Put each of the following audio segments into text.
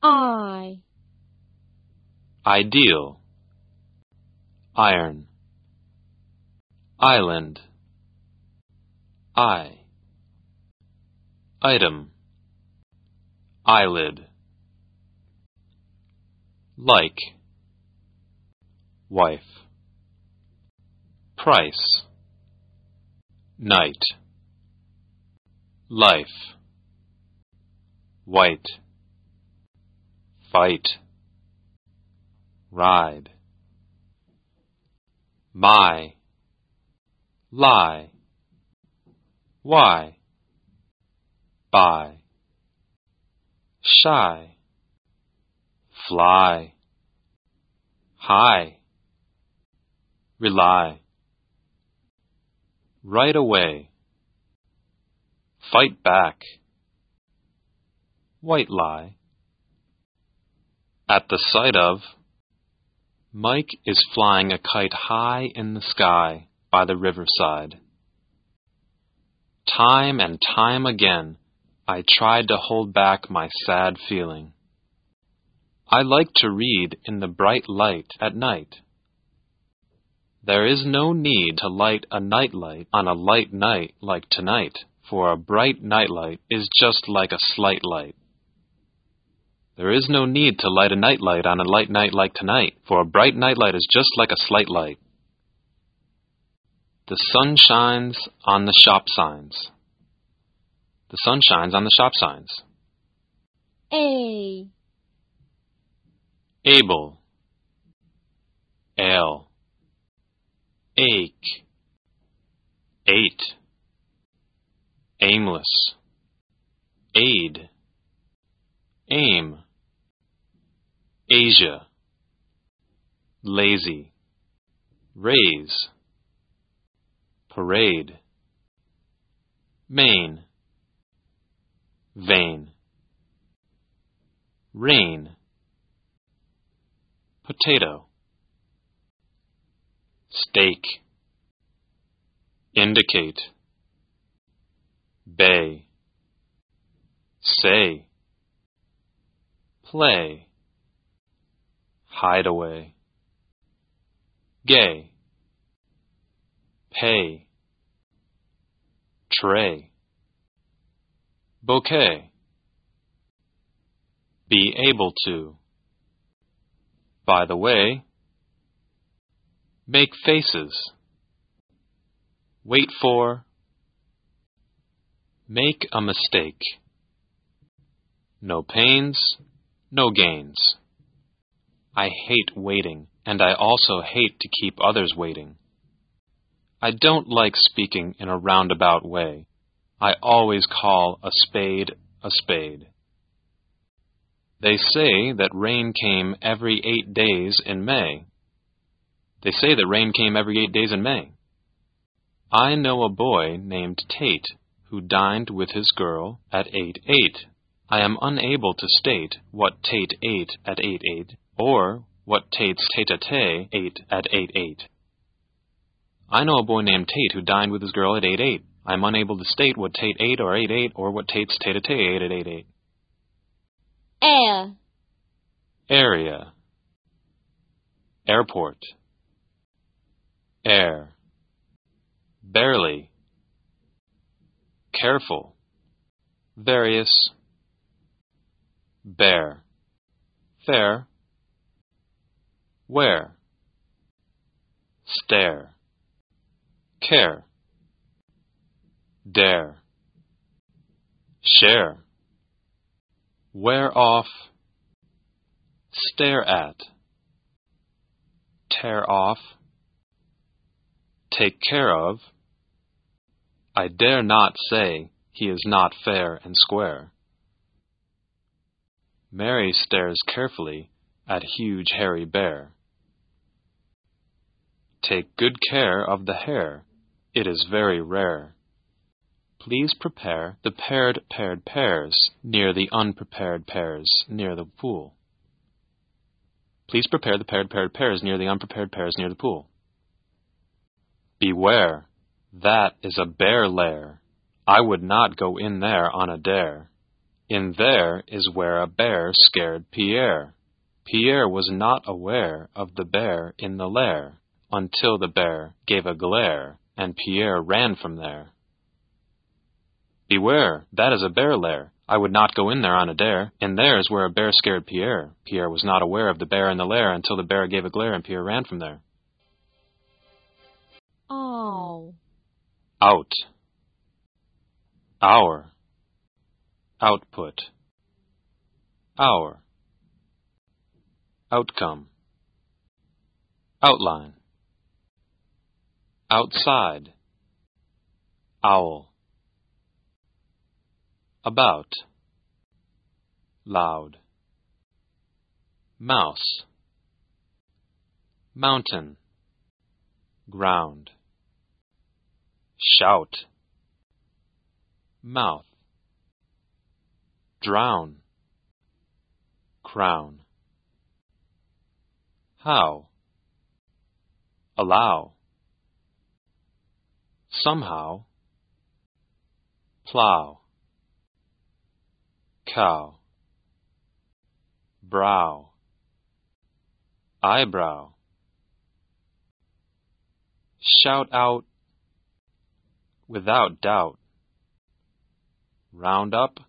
I. Ideal. Iron. Island. I. Item. Eyelid. Like. Wife. Price. Night. Life. White. Fight. Ride. My. Lie. Why. Buy. Shy. Fly. High. Rely. Right away. Fight back. White lie. At the sight of. Mike is flying a kite high in the sky by the riverside. Time and time again, I tried to hold back my sad feeling. I like to read in the bright light at night. There is no need to light a nightlight on a light night like tonight, for a bright nightlight is just like a slight light. There is no need to light a nightlight on a light night like tonight, for a bright nightlight is just like a slight light. The sun shines on the shop signs. The sun shines on the shop signs. A. Able. Ale. Ache. Ate. Aimless. Aid. Aim. Asia. Lazy. Raise. Parade. Main. Vain. Rain. Potato. Steak. Indicate. Bay. Say. Play. Hideaway. Gay. Pay. Tray. Bouquet. Be able to. By the way. Make faces. Wait for. Make a mistake. No pains, no gains. I hate waiting, and I also hate to keep others waiting. I don't like speaking in a roundabout way. I always call a spade a spade. They say that rain came every 8 days in May. They say that rain came every 8 days in May. I know a boy named Tate who dined with his girl at 8:8. I am unable to state what Tate ate at 8:8 or what Tate's tete-a-tete ate at 8:8. I know a boy named Tate who dined with his girl at 8:8. I am unable to state what Tate ate or 8:8 or what Tate's tete-a-tete ate at 8:8. Air. Area. Airport. Air. Barely. Careful. Various. Bear. Fair. Where. Stare. Care. Dare. Share. Wear off. Stare at. Tear off. Take care of. I dare not say he is not fair and square. Mary stares carefully at huge hairy bear. Take good care of the hair. It is very rare. Please prepare the paired pears near the unprepared pears near the pool. Please prepare the paired pears near the unprepared pears near the pool. Beware, that is a bear lair. I would not go in there on a dare. In there is where a bear scared Pierre. Pierre was not aware of the bear in the lair until the bear gave a glare, and Pierre ran from there. Beware, that is a bear lair. I would not go in there on a dare. In there is where a bear scared Pierre. Pierre was not aware of the bear in the lair until the bear gave a glare, and Pierre ran from there. Oh. Out. Hour. Output. Hour. Outcome. Outline. Outside. Owl. About. Loud. Mouse. Mountain. Ground. Shout. Mouth. Drown. Crown. How. Allow. Somehow. Plow. Cow. Brow. Eyebrow. Shout out. Without doubt. Round up.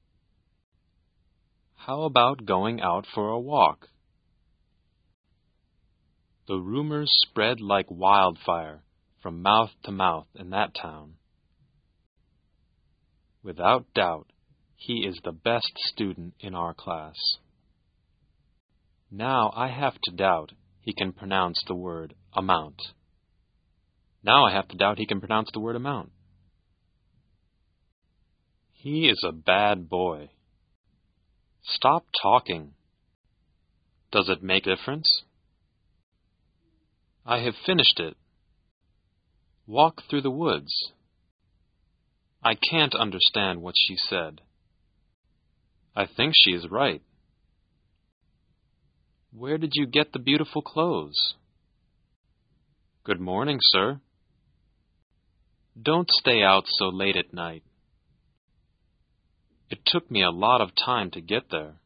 How about going out for a walk? The rumors spread like wildfire from mouth to mouth in that town. Without doubt, he is the best student in our class. Now I have to doubt he can pronounce the word amount. Now I have to doubt he can pronounce the word amount. He is a bad boy. Stop talking. Does it make a difference? I have finished it. Walk through the woods. I can't understand what she said. I think she is right. Where did you get the beautiful clothes? Good morning, sir. Don't stay out so late at night. It took me a lot of time to get there.